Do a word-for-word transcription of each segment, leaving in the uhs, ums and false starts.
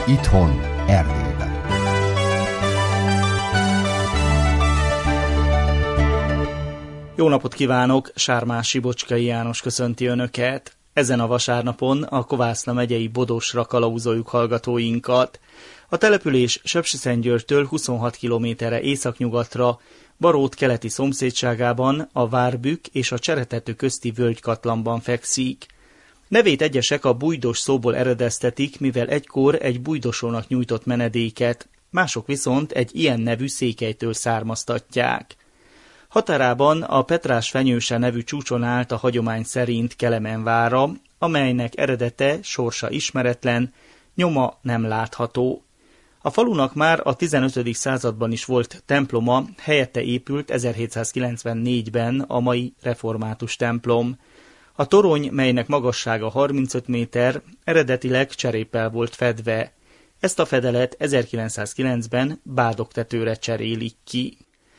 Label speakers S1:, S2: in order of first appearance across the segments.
S1: Itthon, Erdélyben.
S2: Jó napot kívánok, Sármási Bocskai János köszönti Önöket. Ezen a vasárnapon a Kovászna megyei Bodosra kalauzoljuk hallgatóinkat. A település Sepsiszentgyörgytől huszonhat kilométerre északnyugatra, Barót keleti szomszédságában, a Várbükk és a Cseretető közti völgykatlanban fekszik. Nevét egyesek a bújdos szóból eredeztetik, mivel egykor egy bújdosónak nyújtott menedéket, mások viszont egy ilyen nevű székelytől származtatják. Határában a Petrás-fenyőse nevű csúcson állt a hagyomány szerint Kelemen vára, amelynek eredete, sorsa ismeretlen, nyoma nem látható. A falunak már a tizenötödik században is volt temploma, helyette épült ezerhétszázkilencvennégyben a mai református templom. A torony, melynek magassága harmincöt méter, eredetileg cseréppel volt fedve. Ezt a fedelet ezerkilencszázkilencben bádogtetőre cserélik ki.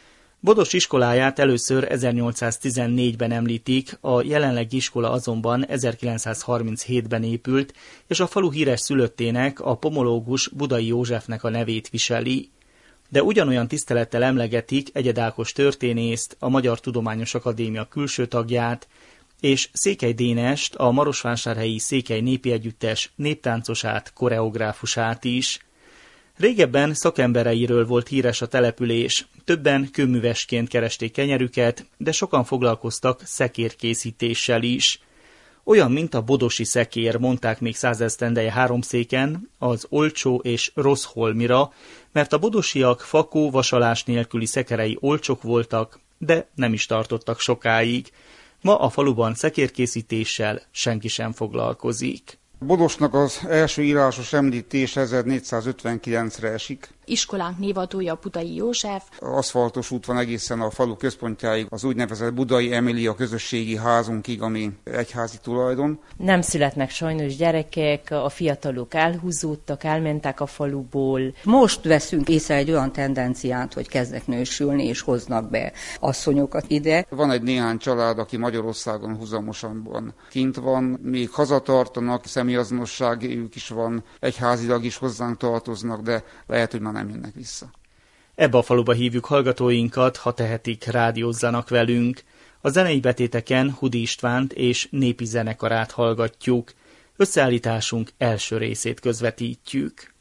S2: Bodos iskoláját először ezernyolcszáztizennégyben említik, a jelenlegi iskola azonban ezerkilencszázharminchétben épült, és a falu híres szülöttének, a pomológus Budai Józsefnek a nevét viseli. De ugyanolyan tisztelettel emlegetik Egyed Ákos történészt, a Magyar Tudományos Akadémia külső tagját, és Székely Dénest, a marosvásárhelyi Székely Népi Együttes néptáncosát, koreográfusát is. Régebben szakembereiről volt híres a település, többen kőművesként keresték kenyerüket, de sokan foglalkoztak szekérkészítéssel is. Olyan, mint a bodosi szekér, mondták még százesztendeje Háromszéken, az olcsó és rossz holmira, mert a bodosiak fakó vasalás nélküli szekerei olcsók voltak, de nem is tartottak sokáig. Ma a faluban szekérkészítéssel senki sem foglalkozik.
S3: Bodosnak az első írásos említés ezernégyszázötvenkilencre esik.
S4: Iskolánk névadója Budai József.
S3: Aszfaltos út van egészen a falu központjáig, az úgynevezett Budai Emília közösségi házunkig, ami egyházi tulajdon.
S5: Nem születnek sajnos gyerekek, a fiatalok elhúzódtak, elmentek a faluból.
S6: Most veszünk észre egy olyan tendenciát, hogy kezdnek nősülni és hoznak be asszonyokat ide.
S3: Van egy néhány család, aki Magyarországon huzamosan kint van, még hazatartanak, személyazonosságuk is van, egyházilag is hozzánk tartoznak, de lehet, hogy már nem jönnek vissza.
S2: Ebbe a faluba hívjuk hallgatóinkat, ha tehetik, rádiózzanak velünk. A zenei betéteken Hudi Istvánt és népi zenekarát hallgatjuk. Összeállításunk első részét közvetítjük.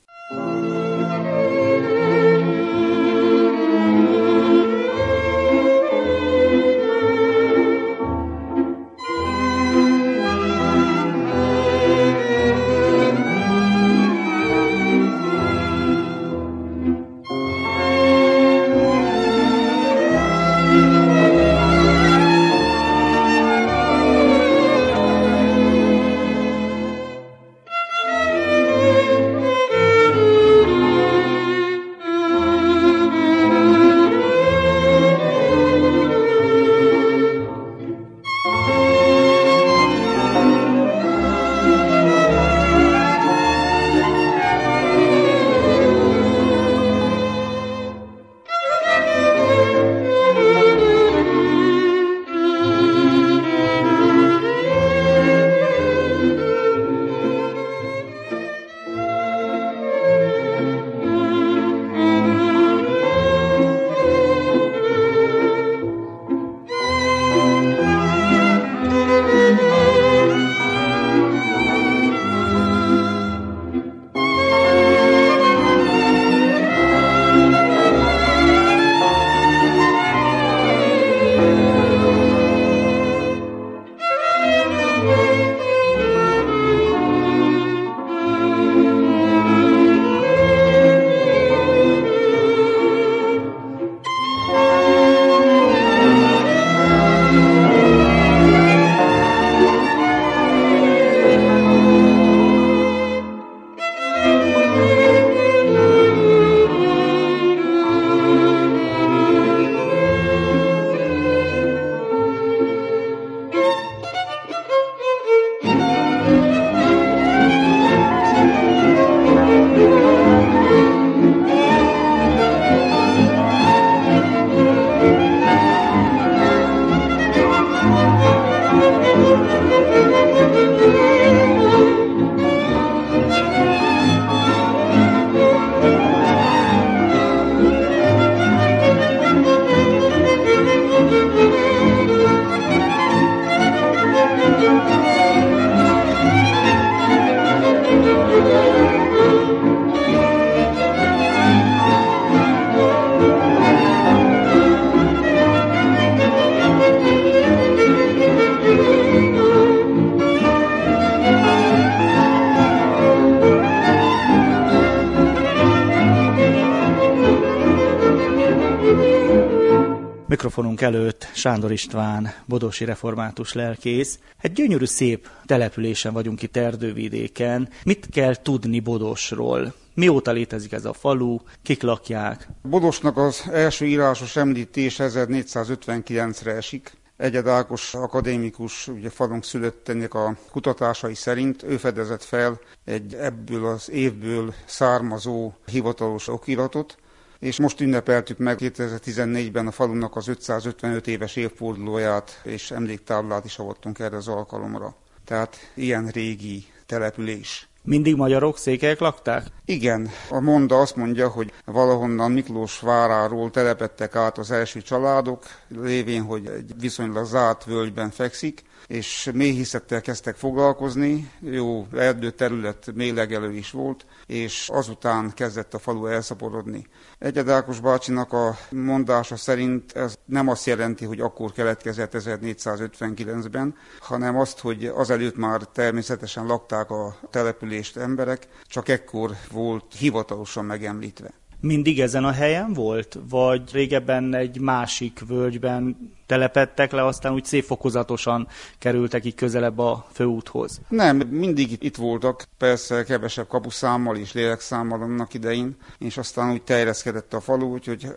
S2: Mikrofonunk előtt Sándor István, bodosi református lelkész. Egy gyönyörű, szép településen vagyunk itt Erdővidéken. Mit kell tudni Bodosról? Mióta létezik ez a falu? Kik lakják?
S3: Bodosnak az első írásos említés ezernégyszázötvenkilencre esik. Egyed Ákos akadémikus, ugye falunk szülöttének a kutatásai szerint ő fedezett fel egy ebből az évből származó hivatalos okiratot, és most ünnepeltük meg kétezer-tizennégyben a falunak az ötszázötvenöt éves évfordulóját, és emléktáblát is avattunk erre az alkalomra. Tehát ilyen régi település.
S2: Mindig magyarok, székelyek lakták?
S3: Igen, a monda azt mondja, hogy valahonnan Miklós váráról telepedtek át az első családok, lévén, hogy egy viszonylag zárt völgyben fekszik, és méhészettel kezdtek foglalkozni, jó erdőterület, méhlegelő is volt, és azután kezdett a falu elszaporodni. Egyed Ákos bácsinak a mondása szerint ez nem azt jelenti, hogy akkor keletkezett ezernégyszázötvenkilencben, hanem azt, hogy azelőtt már természetesen lakták a települést emberek, csak ekkor volt hivatalosan megemlítve.
S2: Mindig ezen a helyen volt? Vagy régebben egy másik völgyben telepedtek le, aztán úgy szép fokozatosan kerültek így közelebb a főúthoz?
S3: Nem, mindig itt voltak, persze kevesebb kapuszámmal és lélekszámmal annak idején, és aztán úgy terjeszkedett a falu, úgyhogy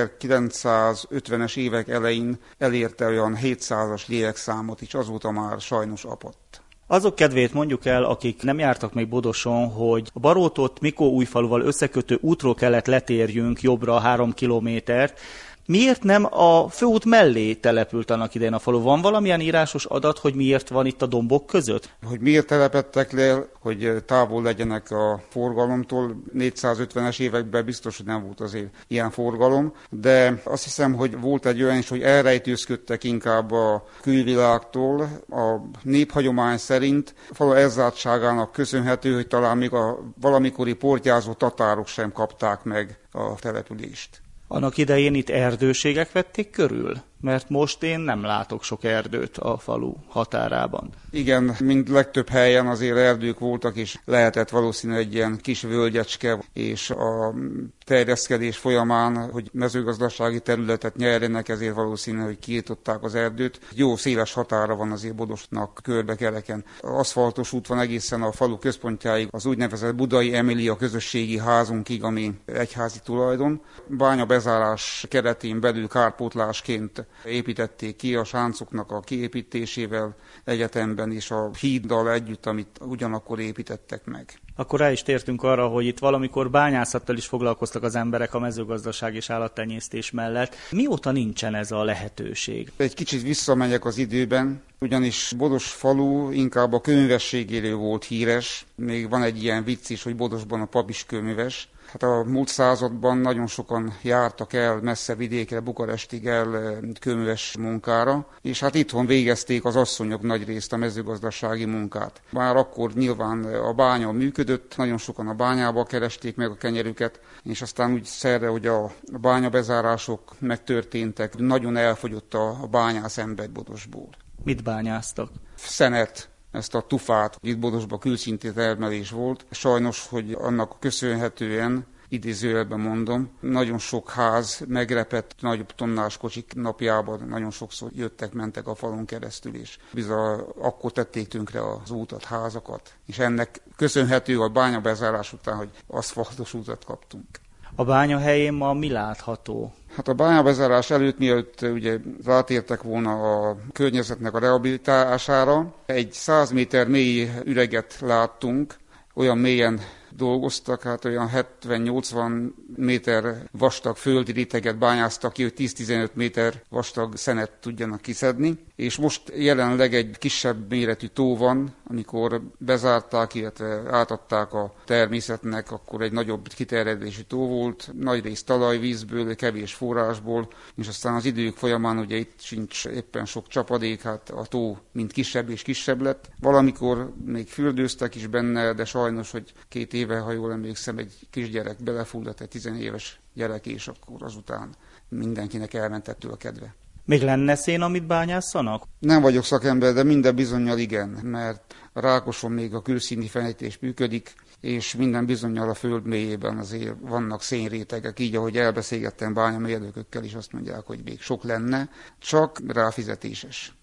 S3: ezerkilencszázötvenes évek elején elérte olyan hétszázas lélekszámot is, azóta már sajnos apadt.
S2: Azok kedvéért mondjuk el, akik nem jártak még Bodoson, hogy a Barótot Mikó-Újfaluval összekötő útról kellett letérjünk jobbra három kilométert. Miért nem a főút mellé települt annak idején a falu? Van valamilyen írásos adat, hogy miért van itt a dombok között?
S3: Hogy miért telepedtek le, hogy távol legyenek a forgalomtól. négyszázötvenes években biztos, hogy nem volt azért ilyen forgalom, de azt hiszem, hogy volt egy olyan is, hogy elrejtőzködtek inkább a külvilágtól. A néphagyomány szerint a falu elzártságának köszönhető, hogy talán még a valamikori portyázó tatárok sem kapták meg a települést.
S2: Annak idején itt erdőségek vették körül? Mert most én nem látok sok erdőt a falu határában.
S3: Igen, mint legtöbb helyen azért erdők voltak, és lehetett valószínűleg egy ilyen kis völgyecske, és a terjeszkedés folyamán, hogy mezőgazdasági területet nyerjenek, ezért valószínű, hogy kiirtották az erdőt. Jó széles határa van azért Bodosnak körbe-keleken. Aszfaltos út van egészen a falu központjáig, az úgynevezett Budai Emília közösségi házunkig, ami egyházi tulajdon. Bánya bezárás keretén belül kárpótlásként építették ki a sáncoknak a kiépítésével egyetemben és a híddal együtt, amit ugyanakkor építettek meg.
S2: Akkor rá is tértünk arra, hogy itt valamikor bányászattal is foglalkoztak az emberek a mezőgazdaság és állattenyésztés mellett. Mióta nincsen ez a lehetőség?
S3: Egy kicsit visszamegyek az időben, ugyanis Bodos falu inkább a könyvességéről volt híres. Még van egy ilyen vicc is, hogy Bodosban a pap is könyves. Hát a múlt században nagyon sokan jártak el messze vidékre, Bukarestig el könyves munkára, és hát itthon végezték az asszonyok nagyrészt a mezőgazdasági munkát. Már akkor nyilván a bánya működött, nagyon sokan a bányába keresték meg a kenyerüket, és aztán úgy szerre, hogy a bányabezárások megtörténtek, nagyon elfogyott a bányász ember Bodosból.
S2: Mit bányáztak?
S3: Szenet. Ezt a tufát, itt Bodosban külszinti termelés volt. Sajnos, hogy annak köszönhetően, idézőjelben mondom, nagyon sok ház megrepett, nagyobb tonnás kocsik napjában nagyon sokszor jöttek, mentek a falon keresztül, és bizony akkor tették tönkre az útat, házakat. És ennek köszönhető a bányabezárás után, hogy aszfaltos útat kaptunk.
S2: A bánya helyén ma mi látható?
S3: Hát a bányabezárás előtt, mielőtt ugye rátértek volna a környezetnek a rehabilitálására, egy száz méter mély üreget láttunk, olyan mélyen dolgoztak, hát olyan hetven-nyolcvan méter vastag földi réteget bányáztak ki, hogy tíz-tizenöt méter vastag szenet tudjanak kiszedni. És most jelenleg egy kisebb méretű tó van, amikor bezárták, illetve átadták a természetnek, akkor egy nagyobb kiterjedésű tó volt, nagyrészt talajvízből, kevés forrásból, és aztán az idők folyamán ugye itt sincs éppen sok csapadék, hát a tó mind kisebb és kisebb lett. Valamikor még fürdőztek is benne, de sajnos, hogy két éve, ha jól emlékszem, egy kisgyerek belefulladt, egy tizenéves gyerek, és akkor azután mindenkinek elment ettől a kedve.
S2: Még lenne szén, amit bányásszanak?
S3: Nem vagyok szakember, de minden bizonnyal igen, mert a Rákoson még a külszíni fenyítés működik, és minden bizonnyal a föld mélyében azért vannak szénrétegek, így ahogy elbeszélgettem bányamérnökökkel is, azt mondják, hogy még sok lenne, csak ráfizetéses.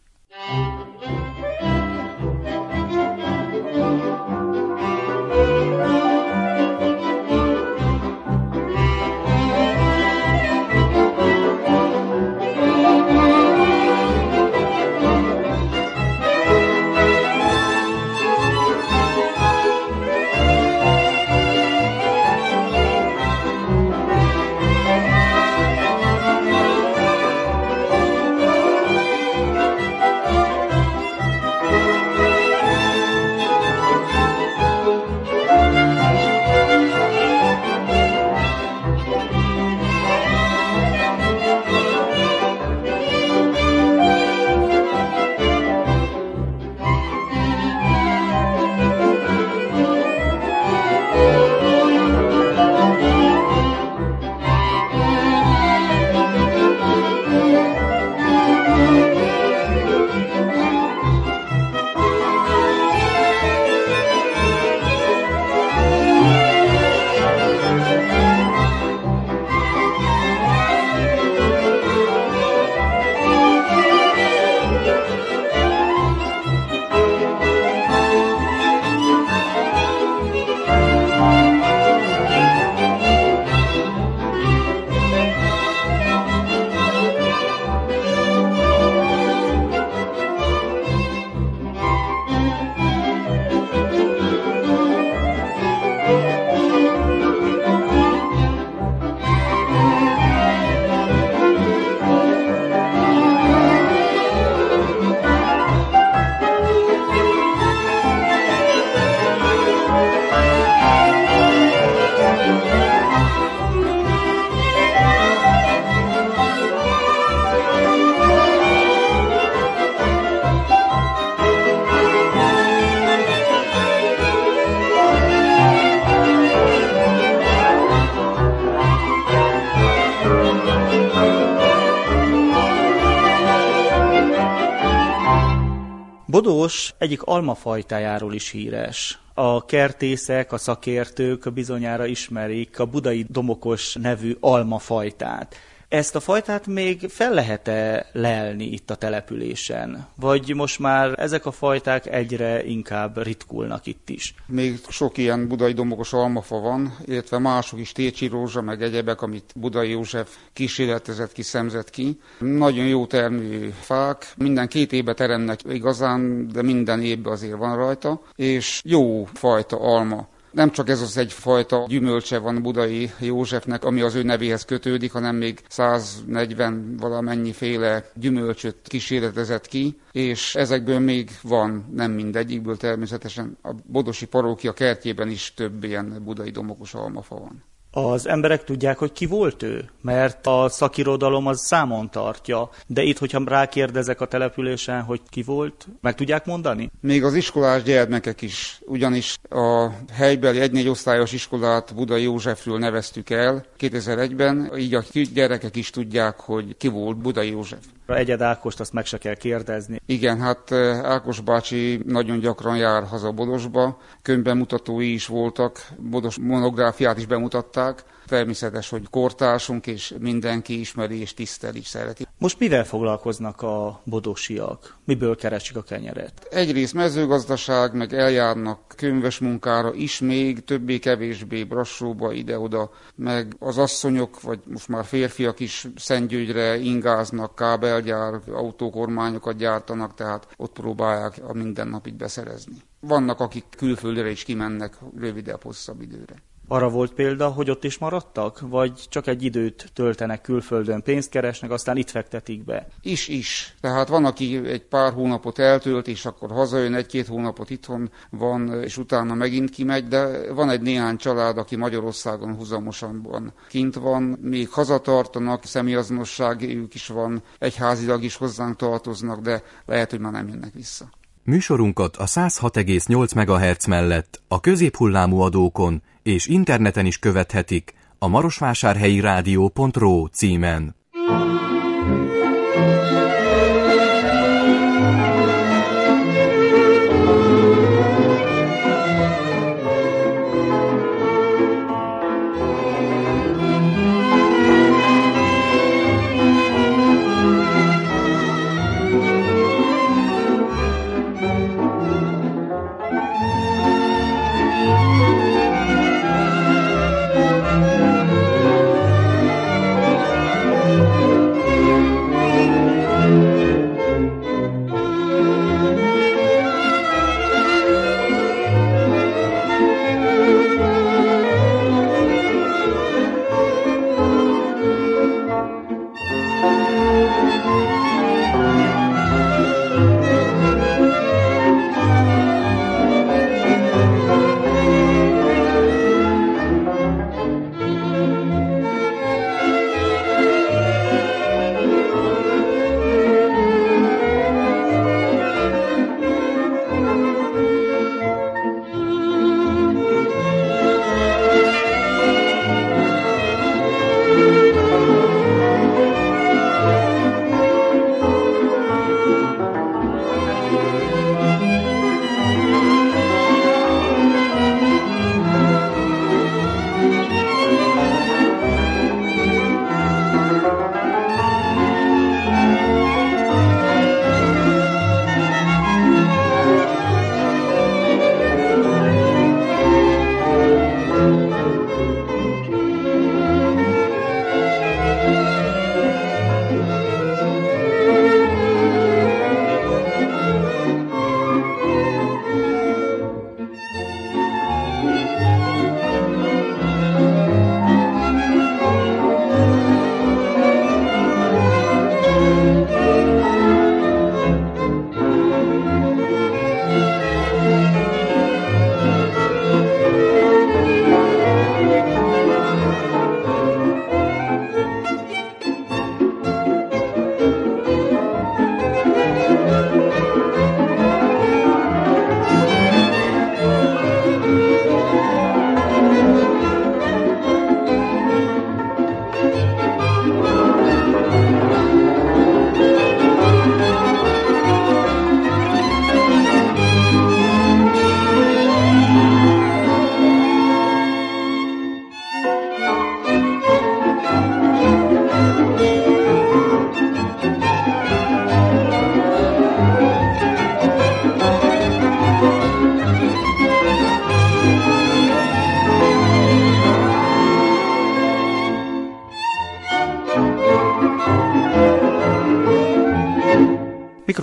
S2: Bodós egyik almafajtájáról is híres. A kertészek, a szakértők bizonyára ismerik a budai domokos nevű almafajtát. Ezt a fajtát még fel lehet-e lelni itt a településen? Vagy most már ezek a fajták egyre inkább ritkulnak itt is?
S3: Még sok ilyen budai domokos almafa van, illetve mások is, Técsi rózsa, meg egyebek, amit Budai József kísérletezett ki, szemzett ki. Nagyon jó termű fák, minden két évben teremnek igazán, de minden évben azért van rajta, és jó fajta alma. Nem csak ez az egyfajta gyümölcse van Budai Józsefnek, ami az ő nevéhez kötődik, hanem még száznegyven valamennyi féle gyümölcsöt kísérletezett ki, és ezekből még van, nem mindegyikből természetesen. A bodosi parókia kertjében is több ilyen budai domokos almafa van.
S2: Az emberek tudják, hogy ki volt ő? Mert a szakirodalom az számon tartja, de itt, hogyha rákérdezek a településen, hogy ki volt, meg tudják mondani?
S3: Még az iskolás gyermekek is, ugyanis a helybeli egy-négy osztályos iskolát Budai Józsefről neveztük el kétezer-egyben, így a gyerekek is tudják, hogy ki volt Budai József.
S2: Egyed Ákost azt meg se kell kérdezni.
S3: Igen, hát Ákos bácsi nagyon gyakran jár haza Bodosba, könyvbemutatói is voltak, Bodos monográfiát is bemutatták. Természetes, hogy kortársunk, és mindenki ismeri és tiszteli, szereti.
S2: Most mivel foglalkoznak a bodosiak? Miből keresik a kenyeret?
S3: Egyrészt mezőgazdaság, meg eljárnak könyves munkára is, még többé-kevésbé Brassóba, ide-oda, meg az asszonyok, vagy most már férfiak is Szentgyörgyre ingáznak, kábelgyár, autókormányokat gyártanak, tehát ott próbálják a mindennapit beszerezni. Vannak, akik külföldre is kimennek rövidebb, hosszabb időre.
S2: Arra volt példa, hogy ott is maradtak? Vagy csak egy időt töltenek külföldön, pénzt keresnek, aztán itt fektetik be?
S3: Is, is. Tehát van, aki egy pár hónapot eltölt, és akkor hazajön, egy-két hónapot itthon van, és utána megint kimegy, de van egy néhány család, aki Magyarországon huzamosan van, kint van, még hazatartanak, személyazonosságuk is van, egyházilag is hozzánk tartoznak, de lehet, hogy már nem jönnek vissza.
S7: Műsorunkat a száz hat egész nyolc megahertz mellett a középhullámú adókon és interneten is követhetik a marosvásárhelyi rádió pont ro címen.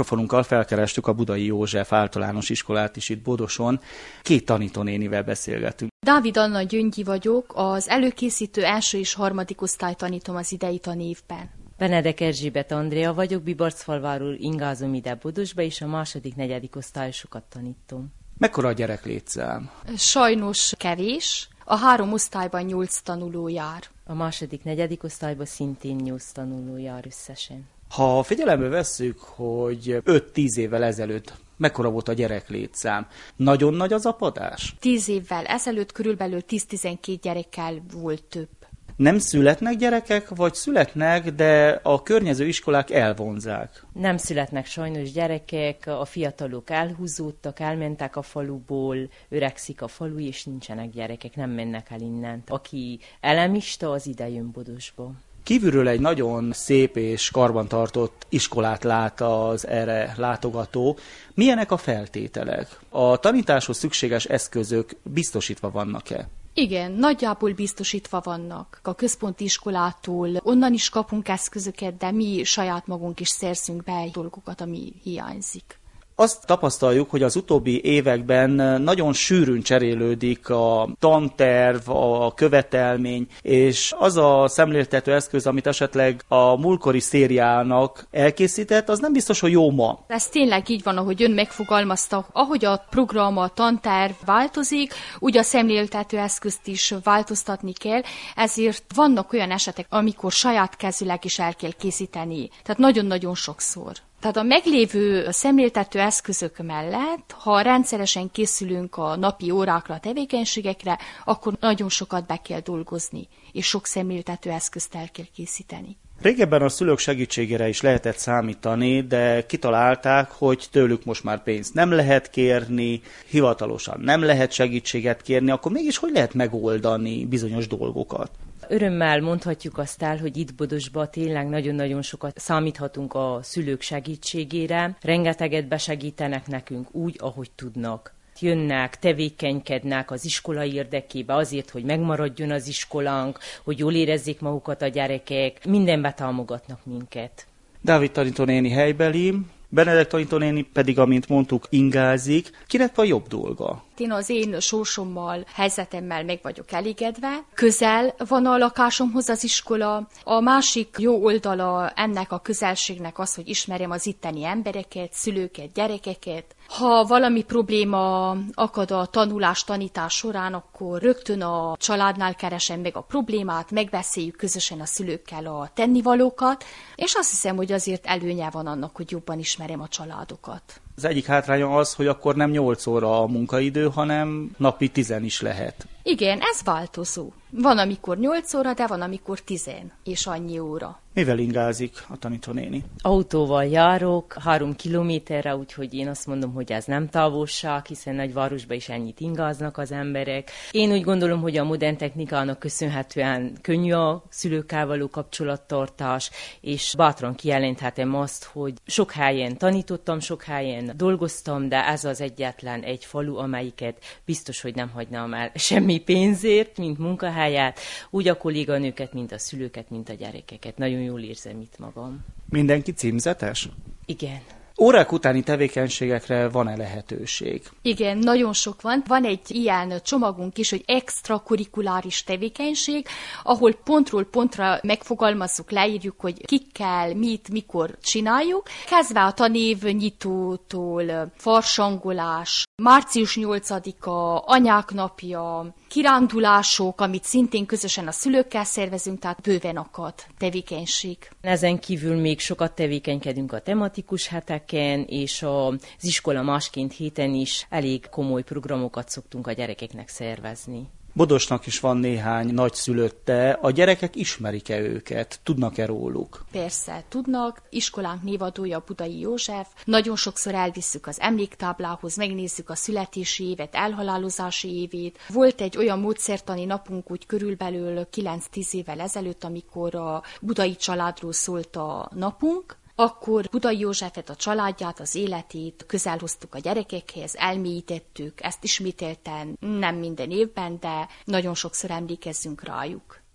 S2: mikrofonunkkal felkerestük a Budai József általános iskolát is itt Bodoson. Két tanítónénivel beszélgetünk.
S4: Dávid Anna Gyöngyi vagyok, az előkészítő első és harmadik osztály tanítom az idei tanévben.
S5: Benedek Erzsébet Andrea vagyok, Bibarcfalváról ingázom ide Bodosba, és a második, negyedik osztályosokat tanítom.
S2: Mekkora a gyereklétszám?
S4: Sajnos kevés, a három osztályban nyolc tanuló jár.
S5: A második, negyedik osztályban szintén nyolc tanuló jár összesen.
S2: Ha figyelembe vesszük, hogy öt-tíz évvel ezelőtt mekkora volt a gyereklétszám, nagyon nagy az apadás?
S4: Tíz évvel ezelőtt körülbelül tíz-tizenkét gyerekkel volt több.
S2: Nem születnek gyerekek, vagy születnek, de a környező iskolák elvonzák?
S5: Nem születnek sajnos gyerekek, a fiatalok elhúzódtak, elmentek a faluból, öregszik a falu, és nincsenek gyerekek, nem mennek el innen. Aki elemista, az ide jön Bodosba.
S2: Kívülről egy nagyon szép és karbantartott iskolát lát az erre látogató. Milyenek a feltételek? A tanításhoz szükséges eszközök biztosítva vannak-e?
S4: Igen, nagyjából biztosítva vannak. A központi iskolától onnan is kapunk eszközöket, de mi saját magunk is szerzünk be dolgokat, ami hiányzik.
S2: Azt tapasztaljuk, hogy az utóbbi években nagyon sűrűn cserélődik a tanterv, a követelmény, és az a szemléltető eszköz, amit esetleg a múltkori szériának elkészített, az nem biztos, hogy jó ma.
S4: Ez tényleg így van, ahogy ön megfogalmazta, ahogy a program, a tanterv változik, úgy a szemléltető eszközt is változtatni kell, ezért vannak olyan esetek, amikor saját kezűleg is el kell készíteni. Tehát nagyon-nagyon sokszor. Tehát a meglévő szemléltető eszközök mellett, ha rendszeresen készülünk a napi órákra, tevékenységekre, akkor nagyon sokat be kell dolgozni, és sok szemléltető eszközt el kell készíteni.
S2: Régebben a szülők segítségére is lehetett számítani, de kitalálták, hogy tőlük most már pénzt nem lehet kérni, hivatalosan nem lehet segítséget kérni, akkor mégis hogy lehet megoldani bizonyos dolgokat?
S5: Örömmel mondhatjuk azt el, hogy itt Bodosban tényleg nagyon-nagyon sokat számíthatunk a szülők segítségére. Rengeteget besegítenek nekünk úgy, ahogy tudnak. Jönnek, tevékenykednek az iskola érdekébe azért, hogy megmaradjon az iskolánk, hogy jól érezzék magukat a gyerekek. Mindenbe támogatnak minket.
S2: Dávid tanítónéni helybeli, Benedek tanítónéni pedig, amint mondtuk, ingázik. Kinek van jobb dolga?
S4: Én az én sorsommal, helyzetemmel meg vagyok elégedve. Közel van a lakásomhoz az iskola. A másik jó oldala ennek a közelségnek az, hogy ismerem az itteni embereket, szülőket, gyerekeket. Ha valami probléma akad a tanulás-tanítás során, akkor rögtön a családnál keresem meg a problémát, megbeszéljük közösen a szülőkkel a tennivalókat, és azt hiszem, hogy azért előnye van annak, hogy jobban ismerem a családokat.
S2: Az egyik hátránya az, hogy akkor nem nyolc óra a munkaidő, hanem napi tizen is lehet.
S4: Igen, ez változó. Van, amikor nyolc óra, de van, amikor tizen, és annyi óra.
S2: Mivel ingázik a tanítónéni?
S5: Autóval járok, három kilométerre, úgyhogy én azt mondom, hogy ez nem távolság, hiszen nagyvárosban is ennyit ingáznak az emberek. Én úgy gondolom, hogy a modern technikának köszönhetően könnyű a szülőkkel való kapcsolattartás, és bátran kijelenthetem azt, hogy sok helyen tanítottam, sok helyen dolgoztam, de ez az egyetlen egy falu, amelyiket biztos, hogy nem hagynám el semmi pénzért, mint munkahelyet, úgy a kolléganőket, mint a szülőket, mint a gyerekeket. Nagyon jól érzem itt magam.
S2: Mindenki címzetes?
S5: Igen.
S2: Órák utáni tevékenységekre van-e lehetőség?
S4: Igen, nagyon sok van. Van egy ilyen csomagunk is, hogy extrakurikuláris tevékenység, ahol pontról pontra megfogalmazzuk, leírjuk, hogy kikkel, mit, mikor csináljuk. Kezdve a tanév nyitótól, farsangolás, március nyolcadika, anyák napja, kirándulások, amit szintén közösen a szülőkkel szervezünk, tehát bőven akad tevékenység.
S5: Ezen kívül még sokat tevékenykedünk a tematikus heteken, és az iskola másként héten is elég komoly programokat szoktunk a gyerekeknek szervezni.
S2: Bodosnak is van néhány nagyszülötte, a gyerekek ismerik-e őket, tudnak-e róluk?
S4: Persze, tudnak. Iskolánk névadója Budai József. Nagyon sokszor elvisszük az emléktáblához, megnézzük a születési évet, elhalálozási évét. Volt egy olyan módszertani napunk úgy körülbelül kilenc-tíz évvel ezelőtt, amikor a budai családról szólt a napunk. Akkor Budai Józsefet, a családját, az életét közel hoztuk a gyerekekhez, elmélyítettük, ezt ismételten nem minden évben, de nagyon sokszor emlékezzünk rájuk.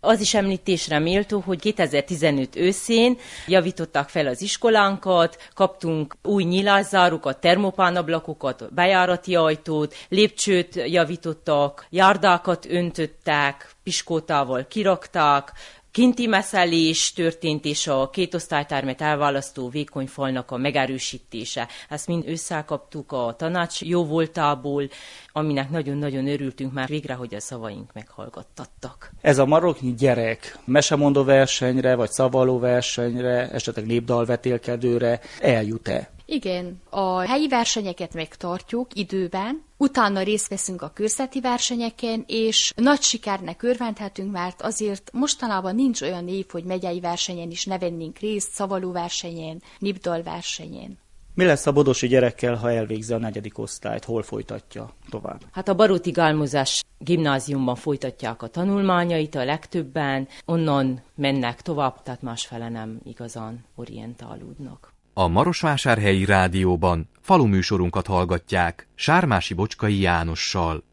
S5: Az is említésre méltó, hogy kétezer-tizenöt őszén javították fel az iskolánkat, kaptunk új nyilászárukat, termopánablakokat, bejárati ajtót, lépcsőt javítottak, járdákat öntöttek, piskótával kirakták, kinti messzelés történt, és a két osztálytermet elválasztó vékony falnak a megerősítése. Ezt mind összekaptuk a tanács jóvoltából, aminek nagyon-nagyon örültünk már végre, hogy a szavaink meghallgattattak.
S2: Ez a maroknyi gyerek mesemondó versenyre, vagy szavaló versenyre, esetleg népdalvetélkedőre eljut-e?
S4: Igen, a helyi versenyeket megtartjuk időben, utána részt veszünk a körzeti versenyeken, és nagy sikernek örvendhetünk, mert azért mostanában nincs olyan év, hogy megyei versenyen is ne vennénk részt, szavaló versenyen, népdal versenyen.
S2: Mi lesz a bodosi gyerekkel, ha elvégzi a negyedik osztályt? Hol folytatja tovább?
S5: Hát a Baróti Gálmozás gimnáziumban folytatják a tanulmányait a legtöbben, onnan mennek tovább, tehát másfele nem igazán orientálódnak.
S7: A Marosvásárhelyi Rádióban faluműsorunkat hallgatják Sármási Bocskai Jánossal.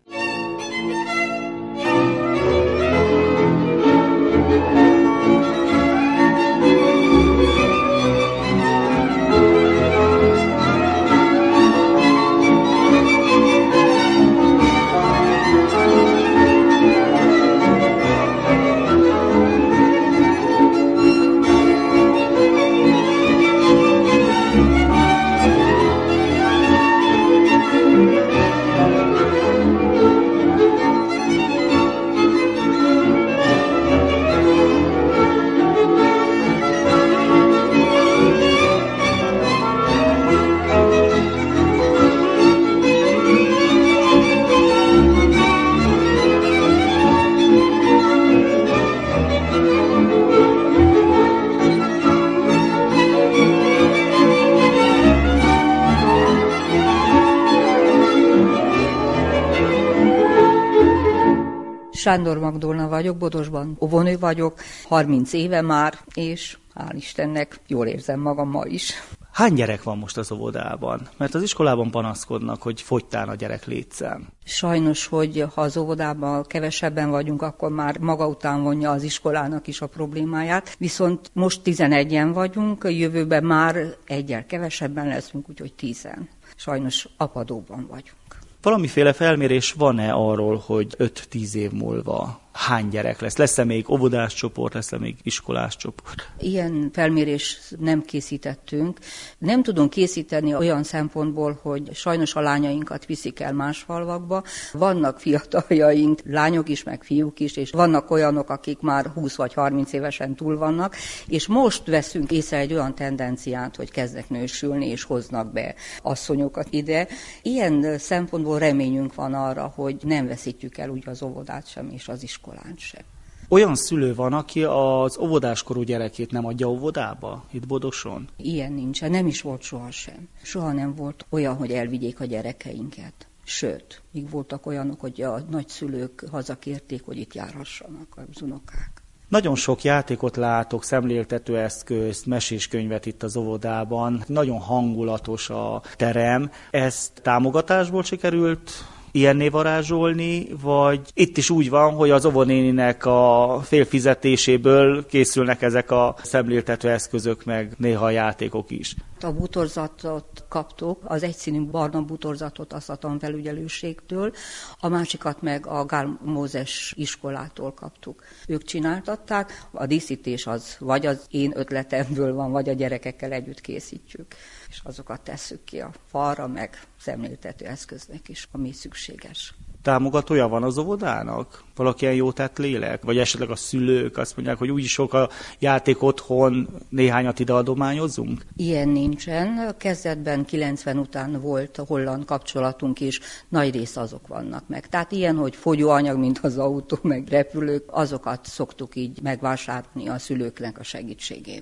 S6: Sándor Magdolna vagyok, Bodosban óvónő vagyok, harminc éve már, és hál' Istennek jól érzem magam ma is.
S2: Hány gyerek van most az óvodában? Mert az iskolában panaszkodnak, hogy fogytán a gyerek létszám.
S6: Sajnos, hogy ha az óvodában kevesebben vagyunk, akkor már maga után vonja az iskolának is a problémáját. Viszont most tizenegyen vagyunk, jövőben már egyel kevesebben leszünk, úgyhogy tízen. Sajnos apadóban vagyunk.
S2: Valamiféle felmérés van-e arról, hogy öt-tíz év múlva hány gyerek lesz? Lesz-e még óvodás csoport, lesz-e még iskolás csoport?
S6: Ilyen felmérés nem készítettünk. Nem tudunk készíteni olyan szempontból, hogy sajnos a lányainkat viszik el más falvakba. Vannak fiataljaink, lányok is, meg fiúk is, és vannak olyanok, akik már húsz vagy harminc évesen túl vannak, és most veszünk észre egy olyan tendenciát, hogy kezdnek nősülni, és hoznak be asszonyokat ide. Ilyen szempontból reményünk van arra, hogy nem veszítjük el úgy az óvodát sem, és az iskolát sem.
S2: Olyan szülő van, aki az óvodáskorú gyerekét nem adja óvodába itt Bodoson?
S6: Ilyen nincsen, nem is volt sohasem. Soha nem volt olyan, hogy elvigyék a gyerekeinket. Sőt, még voltak olyanok, hogy a nagyszülők hazakérték, hogy itt járhassanak az unokák.
S2: Nagyon sok játékot látok, szemléltető eszközt, meséskönyvet itt az óvodában. Nagyon hangulatos a terem. Ezt támogatásból sikerült ilyenné varázsolni, vagy itt is úgy van, hogy az óvonéninek a félfizetéséből készülnek ezek a szemléltető eszközök, meg néha a játékok is?
S6: A bútorzatot kaptuk, az egyszínű barna bútorzatot azt a tanfelügyelőségtől, a másikat meg a Gál Mózes iskolától kaptuk. Ők csináltatták, a díszítés az vagy az én ötletemből van, vagy a gyerekekkel együtt készítjük, és azokat tesszük ki a falra, meg szemléltető eszköznek is, ami szükséges.
S2: Támogatója van az óvodának? Valaki ilyen jó tett lélek? Vagy esetleg a szülők azt mondják, hogy úgyis sok a játék otthon, néhányat ide adományozunk?
S6: Ilyen nincsen. A kezdetben kilencven után volt a holland kapcsolatunk is, nagy része azok vannak meg. Tehát ilyen, hogy fogyóanyag, mint az autó, meg repülők, azokat szoktuk így megvásárolni a szülőknek a segítségével.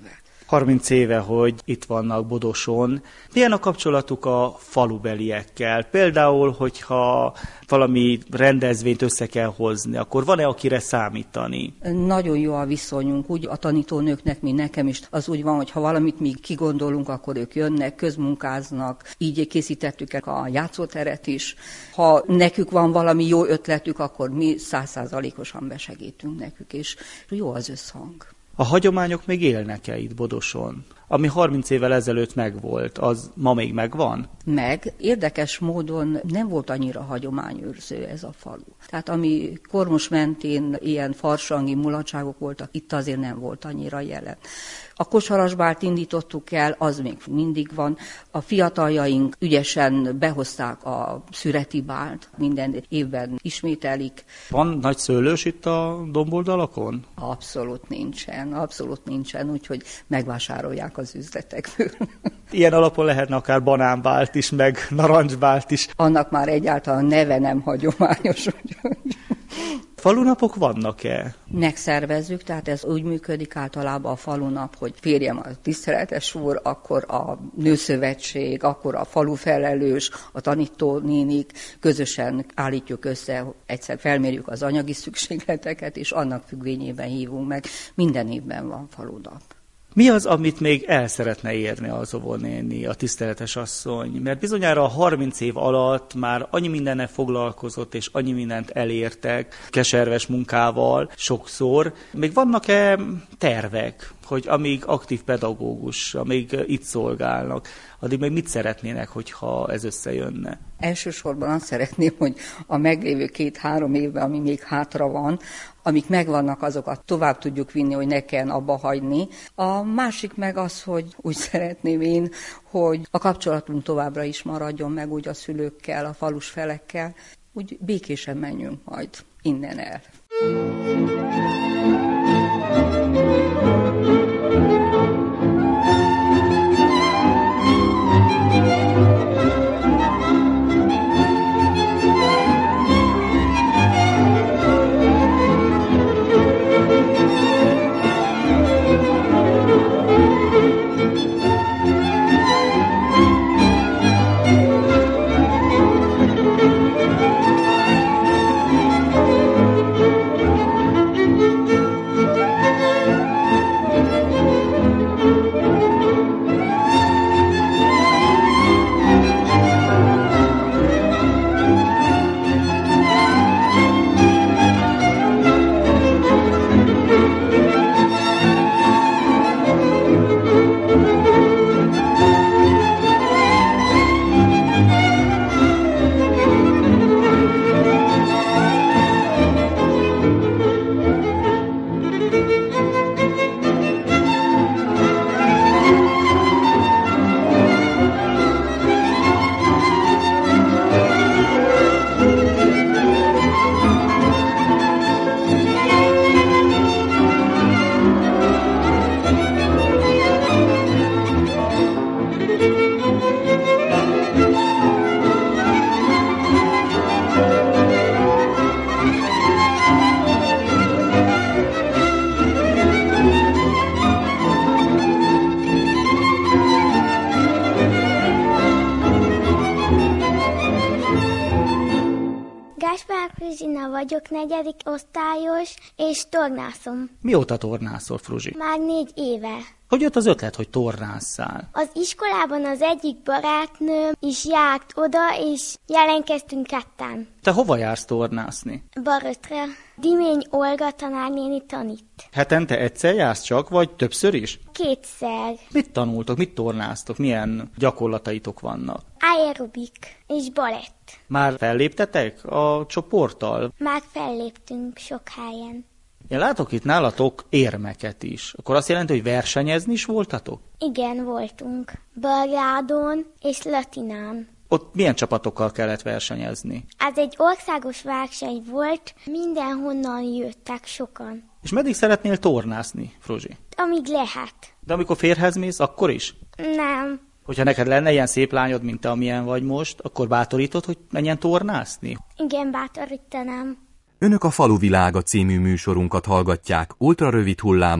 S2: harminc éve, hogy itt vannak Bodoson. Milyen a kapcsolatuk a falubeliekkel? Például, hogyha valami rendezvényt össze kell hozni, akkor van-e akire számítani?
S6: Nagyon jó a viszonyunk, úgy a tanítónőknek, mint nekem is. Az úgy van, hogy ha valamit mi kigondolunk, akkor ők jönnek, közmunkáznak. Így készítettük el a játszóteret is. Ha nekük van valami jó ötletük, akkor mi száz százalékosan besegítünk nekük, és jó az összhang.
S2: A hagyományok még élnek-e itt Bodoson? Ami harminc évvel ezelőtt megvolt, az ma még megvan?
S6: Meg. Érdekes módon nem volt annyira hagyományőrző ez a falu. Tehát ami Kormos mentén ilyen farsangi mulatságok voltak, itt azért nem volt annyira jelen. A kosarasbált indítottuk el, az még mindig van. A fiataljaink ügyesen behozták a szüreti bált, minden évben ismételik.
S2: Van nagy szőlős itt a domboldalakon?
S6: Abszolút nincsen, abszolút nincsen, úgyhogy megvásárolják az üzletekből.
S2: Ilyen alapon lehetne akár banánbált is, meg narancsbált is.
S6: Annak már egyáltalán neve nem hagyományos.
S2: Falunapok vannak-e?
S6: Megszervezzük, tehát ez úgy működik általában a falunap, hogy férjem a tiszteletes úr, akkor a nőszövetség, akkor a falufelelős, a tanítónénik, közösen állítjuk össze, egyszer felmérjük az anyagi szükségleteket, és annak függvényében hívunk meg. Minden évben van falunap.
S2: Mi az, amit még el szeretne érni az óvónéni, a tiszteletes asszony? Mert bizonyára a harminc év alatt már annyi mindennel foglalkozott, és annyi mindent elértek, keserves munkával sokszor. Még vannak-e tervek, hogy amíg aktív pedagógus, amíg itt szolgálnak, addig még mit szeretnének, hogyha ez összejönne?
S6: Elsősorban azt szeretném, hogy a meglévő két-három évben, ami még hátra van, amik megvannak, azokat tovább tudjuk vinni, hogy ne kelljen abba hagyni. A másik meg az, hogy úgy szeretném én, hogy a kapcsolatunk továbbra is maradjon meg úgy a szülőkkel, a falus felekkel, úgy békésen menjünk majd innen el.
S8: Fruzsina vagyok, negyedik osztályos, és tornászom.
S2: Mióta tornászol, Fruzsi?
S8: Már négy éve.
S2: Hogy jött az ötlet, hogy tornásszál?
S8: Az iskolában az egyik barátnőm is járt oda, és jelentkeztünk ketten.
S2: Te hova jársz tornászni?
S8: Barötre. Dimény Olga tanárnéni tanít.
S2: Hetente egyszer jársz csak, vagy többször is?
S8: Kétszer.
S2: Mit tanultok, mit tornáztok, milyen gyakorlataitok vannak?
S8: Aerobik és balett.
S2: Már felléptetek a csoporttal?
S8: Már felléptünk sok helyen.
S2: Én látok itt nálatok érmeket is. Akkor azt jelenti, hogy versenyezni is voltatok?
S8: Igen, voltunk. Belgrádon és Latinán.
S2: Ott milyen csapatokkal kellett versenyezni?
S8: Ez egy országos verseny volt, mindenhonnan jöttek sokan.
S2: És meddig szeretnél tornászni, Fruzsi?
S8: Amíg lehet.
S2: De amikor férjhez mész, akkor is?
S8: Nem.
S2: Hogyha neked lenne ilyen szép lányod, mint te, amilyen vagy most, akkor bátorítod, hogy menjen tornászni?
S8: Igen, bátorítanám.
S7: Önök a Faluvilága című műsorunkat hallgatják ultrarövid hullámon,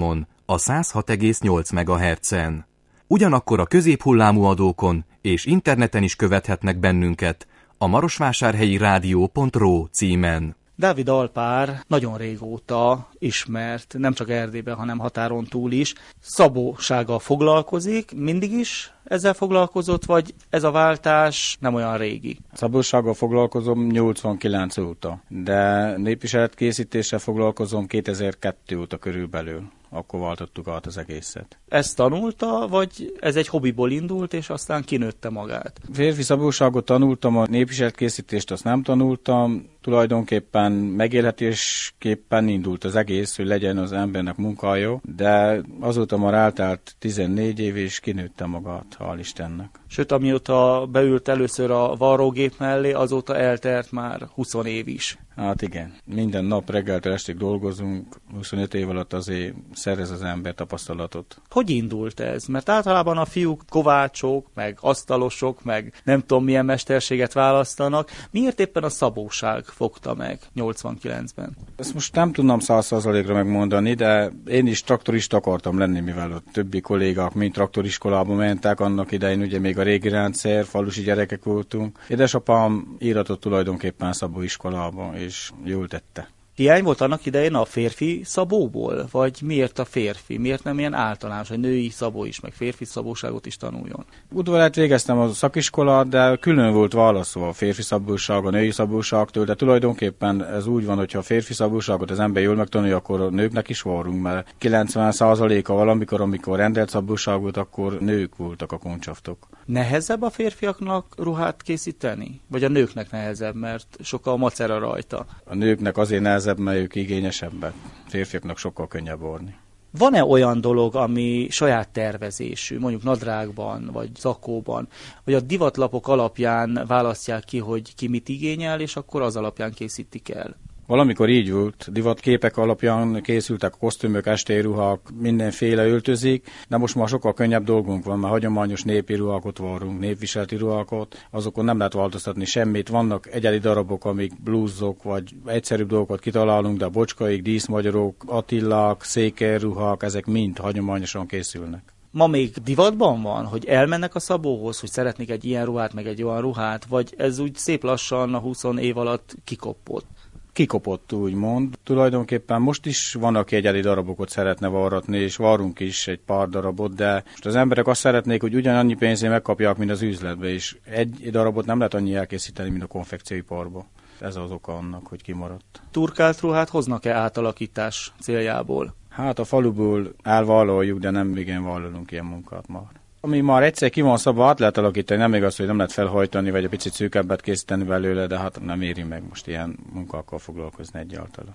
S7: a száz hat egész nyolc megahertzen. Ugyanakkor a középhullámú adókon és interneten is követhetnek bennünket a marosvásárhelyi rádió pont ro címen.
S2: Dávid Alpár nagyon régóta ismert, nem csak Erdélyben, hanem határon túl is. Szabósággal foglalkozik, mindig is ezzel foglalkozott, vagy ez a váltás nem olyan régi?
S9: Szabósággal foglalkozom nyolcvankilenc óta, de népviseletkészítéssel foglalkozom kétezer-kettő óta körülbelül. Akkor váltottuk át az egészet.
S2: Ezt tanulta, vagy ez egy hobbiból indult, és aztán kinőtte magát?
S9: Férfi szabóságot tanultam, a népviseletkészítést azt nem tanultam. Tulajdonképpen megélhetésképpen indult az egész, hogy legyen az embernek munkája, de azóta már eltelt tizennégy év, és kinőtte magát, hál' Istennek.
S2: Sőt, amióta beült először a varrógép mellé, azóta eltelt már húsz év is.
S9: Hát igen, minden nap reggeltől estig dolgozunk, huszonöt év alatt azért szerez az ember tapasztalatot.
S2: Hogy indult ez? Mert általában a fiúk kovácsok, meg asztalosok, meg nem tudom milyen mesterséget választanak. Miért éppen a szabóság fogta meg nyolcvankilencben?
S9: Ezt most nem tudnám száz százalékra megmondani, de én is traktorista akartam lenni, mivel a többi kollégák mind traktoriskolába mentek, annak idején ugye még a régi rendszer, falusi gyerekek voltunk. Édesapám íratott tulajdonképpen szabóiskolába, és jól tette.
S2: Hiány volt annak idején a férfi szabóból? Vagy miért a férfi? Miért nem ilyen általános, hogy női szabó is, meg férfi szabóságot is tanuljon?
S9: Udvarát végeztem a szakiskolát, de külön volt válaszolva a férfi szabóság, a női szabóságtól, de tulajdonképpen ez úgy van, hogyha a férfi szabóságot az ember jól megtanulja, akkor a nőknek is várunk, mert kilencven százaléka valamikor, amikor rendelt szabóság volt, akkor nők voltak a koncsaftok.
S2: Nehezebb a férfiaknak ruhát készíteni? Vagy a nőknek nehezebb, mert sokkal macera rajta?
S9: A nőknek azért nehezebb, mert ők igényesebbek. Férfiaknak sokkal könnyebb orni.
S2: Van-e olyan dolog, ami saját tervezésű, mondjuk nadrágban, vagy zakóban, vagy a divatlapok alapján választják ki, hogy ki mit igényel, és akkor az alapján készítik el?
S9: Valamikor így volt, divatképek alapján készültek a kosztümök, estélyruhák, mindenféle öltözik, de most már sokkal könnyebb dolgunk van, mert hagyományos népi ruhákat varrunk, népviseleti ruhákat, azokon nem lehet változtatni semmit. Vannak egyedi darabok, amik blúzok, vagy egyszerűbb dolgokat kitalálunk, de a bocskaik, díszmagyarok, attillák, székelyruhák, ezek mind hagyományosan készülnek.
S2: Ma még divatban van, hogy elmennek a szabóhoz, hogy szeretnék egy ilyen ruhát, meg egy olyan ruhát, vagy ez úgy szép lassan a húsz év alatt kikoppott?
S9: Kikopott, úgymond. Tulajdonképpen most is van, aki egyedi darabokat szeretne varratni, és varrunk is egy pár darabot, de most az emberek azt szeretnék, hogy ugyanannyi pénzért megkapják, mint az üzletbe, és egy darabot nem lehet annyi elkészíteni, mint a konfekcióiparba. Ez az oka annak, hogy kimaradt.
S2: Turkált ruhát hoznak-e átalakítás céljából?
S9: Hát a faluból elvállaljuk, de nem igen vállalunk ilyen munkát már. Ami már egyszer ki van szabva, át lehet alakítani, nem igaz, hogy nem lehet felhajtani, vagy egy picit szűkebbet készíteni belőle, de hát nem éri meg most ilyen munkákkal foglalkozni egyáltalán.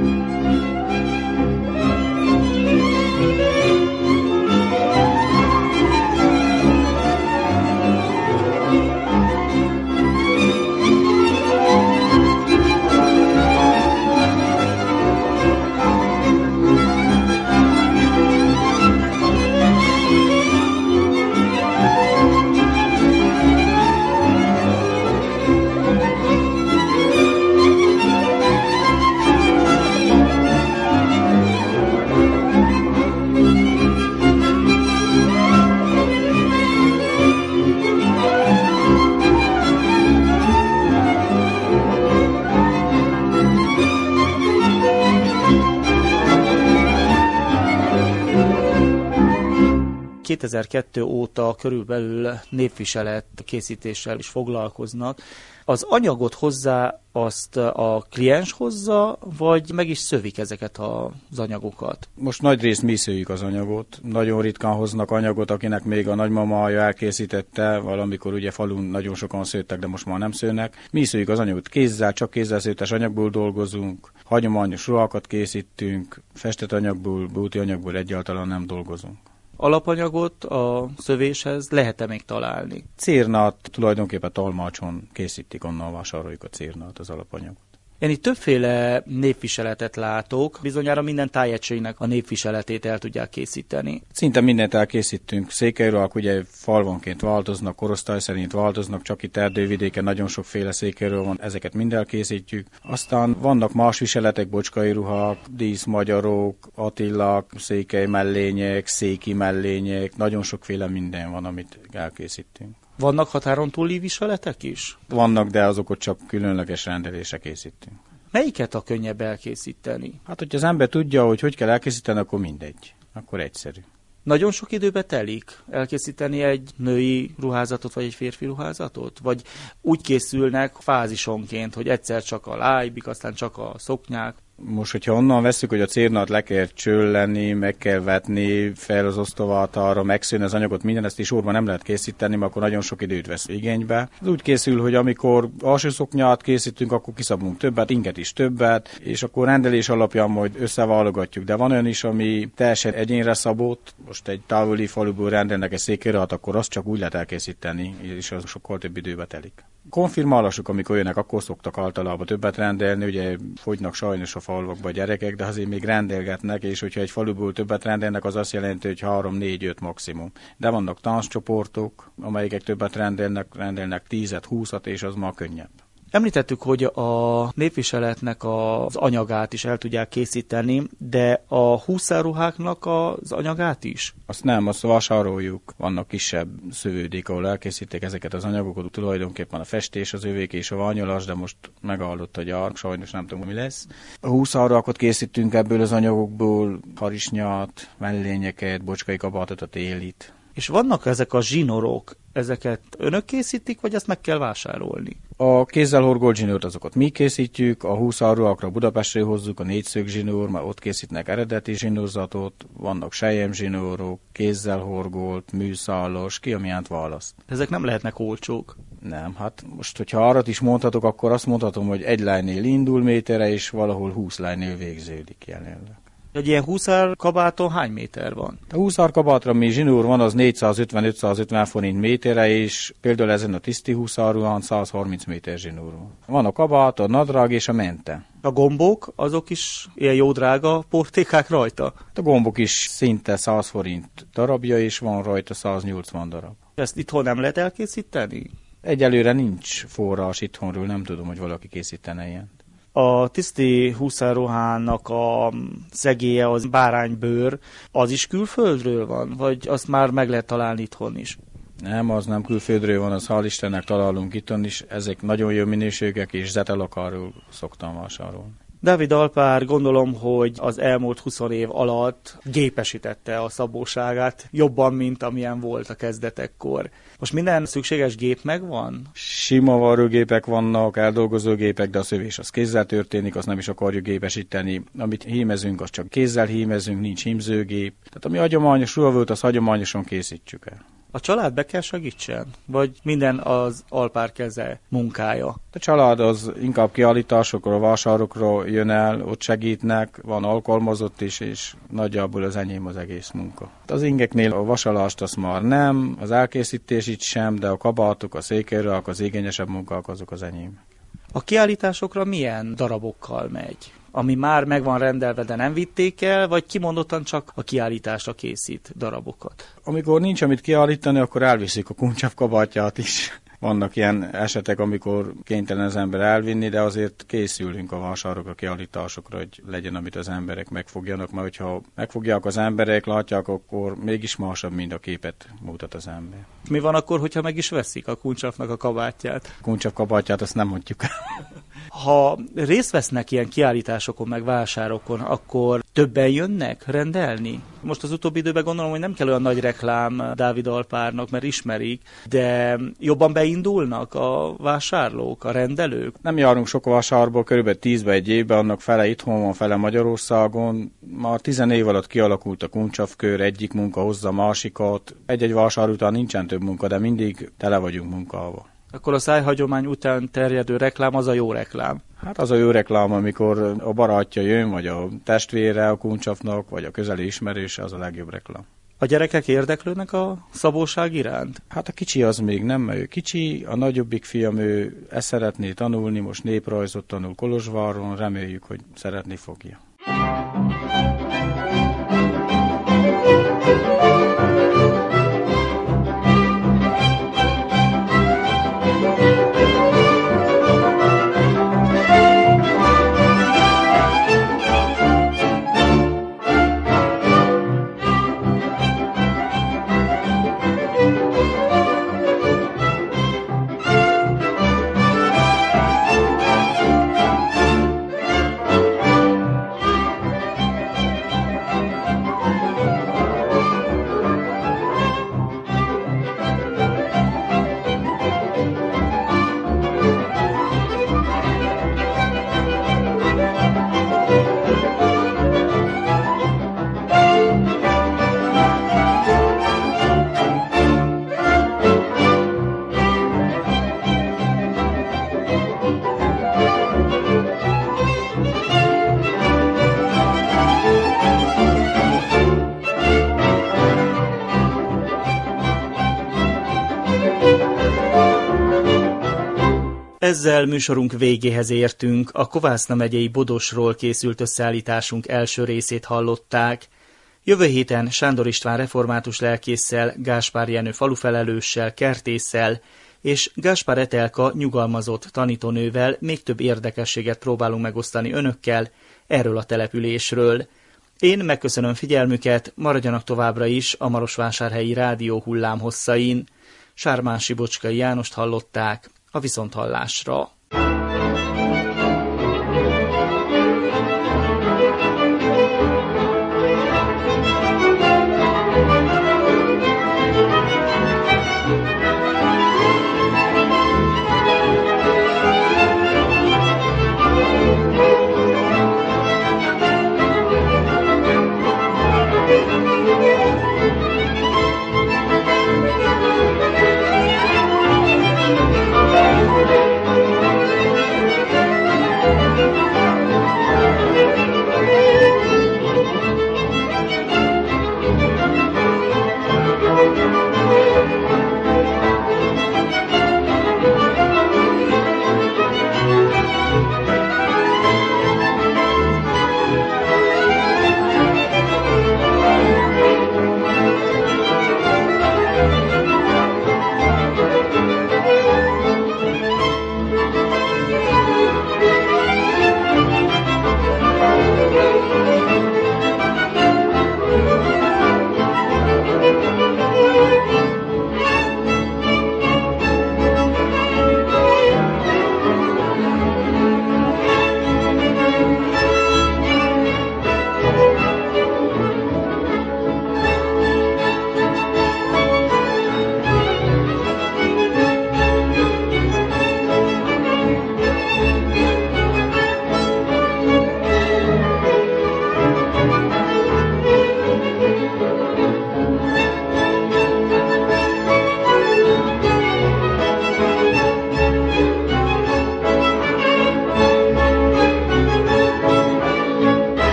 S2: kétezer-kettő óta körülbelül népviselet készítéssel is foglalkoznak. Az anyagot hozzá azt a kliens hozza, vagy meg is szövik ezeket az anyagokat?
S9: Most nagy részt mi szőjük az anyagot. Nagyon ritkán hoznak anyagot, akinek még a nagymamája elkészítette, valamikor ugye falun nagyon sokan szőttek, de most már nem szőnek. Mi szőjük az anyagot kézzel, csak kézzel szőttes anyagból dolgozunk, hagyományos ruhákat készítünk, festett anyagból, búti anyagból egyáltalán nem dolgozunk.
S2: Alapanyagot a szövéshez lehet-e még találni?
S9: Cérnát tulajdonképpen talmácson készítik, onnan vásároljuk a cérnát, az alapanyagot.
S2: Én itt többféle népviseletet látok, bizonyára minden tájegységnek a népviseletét el tudják készíteni.
S9: Szinte mindent elkészítünk. Székelyruhák ugye falvanként változnak, korosztály szerint változnak, csak itt Erdélyvidéken nagyon sokféle székelyruha van, ezeket mind elkészítjük. Aztán vannak más viseletek, bocskai ruhák, díszmagyarok, Attillák, székely mellények, széki mellények, nagyon sokféle minden van, amit elkészítünk.
S2: Vannak határon túli viseletek is?
S9: Vannak, de azokat csak különleges rendelésre készítünk.
S2: Melyiket a könnyebb elkészíteni?
S9: Hát, hogyha az ember tudja, hogy hogy kell elkészíteni, akkor mindegy. Akkor egyszerű.
S2: Nagyon sok időbe telik elkészíteni egy női ruházatot, vagy egy férfi ruházatot? Vagy úgy készülnek fázisonként, hogy egyszer csak a lájbik, aztán csak a szoknyák?
S9: Most, hogyha onnan veszük, hogy a cérnát le kell csölleni, meg kell vetni fel az osztovát arra, megszűnni az anyagot, minden ezt is sorban nem lehet készíteni, mert akkor nagyon sok időt vesz igénybe. Ez úgy készül, hogy amikor alsó szoknyát készítünk, akkor kiszabunk többet, inget is többet, és akkor rendelés alapján majd összeválogatjuk. De van olyan is, ami teljesen egyénre szabott, most egy távoli faluból rendelnek egy székelyruhát, akkor azt csak úgy lehet elkészíteni, és az sokkal több időbe telik. Konfirmálások, amikor jönnek, akkor szoktak általában többet rendelni, ugye fogynak sajnos a falvakba a gyerekek, de azért még rendelgetnek, és hogyha egy faluból többet rendelnek, az azt jelenti, hogy három, négy, öt maximum. De vannak táncsoportok, amelyek többet rendelnek, rendelnek tízet, húszat, és az már könnyebb.
S2: Említettük, hogy a népviseletnek az anyagát is el tudják készíteni, de a húszáruháknak az anyagát is?
S9: Azt nem, azt vásároljuk. Vannak kisebb szövődék, ahol elkészítik ezeket az anyagokat. Tulajdonképpen a festés az övék és a ványolás, de most megállott a gyár, sajnos nem tudom, mi lesz. A húszáruhákat készítünk ebből az anyagokból, harisnyát, mellényeket, bocskai kabátot, a télit.
S2: És vannak ezek a zsinorok, ezeket önök készítik, vagy ezt meg kell vásárolni?
S9: A kézzel horgolt zsinórt azokat mi készítjük, a húszáruhákra Budapestre hozzuk, a négyszög zsinór, mert ott készítnek eredeti zsinórzatot, vannak selyem zsinórok, kézzel horgolt, műszálos, ki amilyent választ.
S2: Ezek nem lehetnek olcsók?
S9: Nem, hát most, hogyha arra is mondhatok, akkor azt mondhatom, hogy egy lánynél indul méterre, és valahol húsz lánynél végződik jelenleg.
S2: Egy ilyen húszár kabáton hány méter van?
S9: A húszár kabátra, mi zsinór van, az négyszázötven-ötszázötven forint méterre, és például ezen a tiszti húszáruhán száz harminc méter zsinór van. Van a kabát, a nadrág és a mente.
S2: A gombok, azok is ilyen jó drága portékák rajta?
S9: A gombok is szinte száz forint darabja, és van rajta száznyolcvan darab.
S2: Ezt itthon nem lehet elkészíteni?
S9: Egyelőre nincs forrás itthonról, nem tudom, hogy valaki készítene ilyen.
S2: A tiszti húszáruhának a szegélye, az báránybőr, az is külföldről van? Vagy azt már meg lehet találni itthon is?
S9: Nem, az nem külföldről van, az hál' Istennek találunk itthon is. Ezek nagyon jó minőségek, és zetelakáról szoktam vásárolni.
S2: Dávid Alpár, gondolom, hogy az elmúlt húsz év alatt gépesítette a szabóságát jobban, mint amilyen volt a kezdetekkor. Most minden szükséges gép megvan?
S9: Sima varrógépek vannak, eldolgozógépek, de a szövés az kézzel történik, azt nem is akarjuk gépesíteni. Amit hímezünk, az csak kézzel hímezünk, nincs hímzőgép. Tehát ami hagyományos ruha volt, az hagyományosan készítjük el.
S2: A család be kell segítsen? Vagy minden az Alpár keze munkája?
S9: A család az inkább kiállításokra, vásárokra jön el, ott segítnek, van alkalmazott is, és nagyjából az enyém az egész munka. Az ingeknél a vasalást az már nem, az elkészítés itt sem, de a kabátok, a székelyruhák, az igényesebb munkák azok az enyém.
S2: A kiállításokra milyen darabokkal megy? Ami már meg van rendelve, de nem vitték el, vagy kimondottan csak a kiállításra készít darabokat? Amikor
S9: nincs amit kiállítani, akkor elviszik a kuncsav kabátját is. Vannak ilyen esetek, amikor kénytelen az ember elvinni, de azért készülünk a vásárokra, kiállításokra, hogy legyen, amit az emberek megfogjanak, mert hogyha megfogják az emberek, látják, akkor mégis másabb, mint a képet mutat az ember.
S2: Mi van akkor, hogyha meg is veszik a kuncsavnak a kabátját?
S9: A kuncsav kabátját azt nem mondjuk.
S2: Ha részt vesznek ilyen kiállításokon, meg vásárokon, akkor többen jönnek rendelni? Most az utóbbi időben gondolom, hogy nem kell olyan nagy reklám Dávid Alpárnak, mert ismerik, de jobban beindulnak a vásárlók, a rendelők?
S9: Nem járunk sok vásárból, körülbelül tízbe egy évben, annak fele itthon van, fele Magyarországon. Már tizen év alatt kialakult a kuncsavkör, egyik munka hozza másikat. Egy-egy vásár után nincsen több munka, de mindig tele vagyunk munkával.
S2: Akkor a szájhagyomány után terjedő reklám az a jó reklám?
S9: Hát az a jó reklám, amikor a barátja jön, vagy a testvére a kuncsavnak, vagy a közeli ismerőse, az a legjobb reklám.
S2: A gyerekek érdeklődnek a szabóság iránt?
S9: Hát a kicsi az még nem, mert ő kicsi, a nagyobbik fiam ő ezt szeretné tanulni, most néprajzot tanul Kolozsváron, reméljük, hogy szeretni fogja.
S2: Ezzel műsorunk végéhez értünk, a Kovászna megyei Bodosról készült összeállításunk első részét hallották. Jövő héten Sándor István református lelkésszel, Gáspár Jenő falufelelőssel, kertésszel és Gáspár Etelka nyugalmazott tanítónővel még több érdekességet próbálunk megosztani önökkel erről a településről. Én megköszönöm figyelmüket, maradjanak továbbra is a Marosvásárhelyi Rádió hullámhosszain. Sármán Sibocskai Jánost hallották, a viszonthallásra.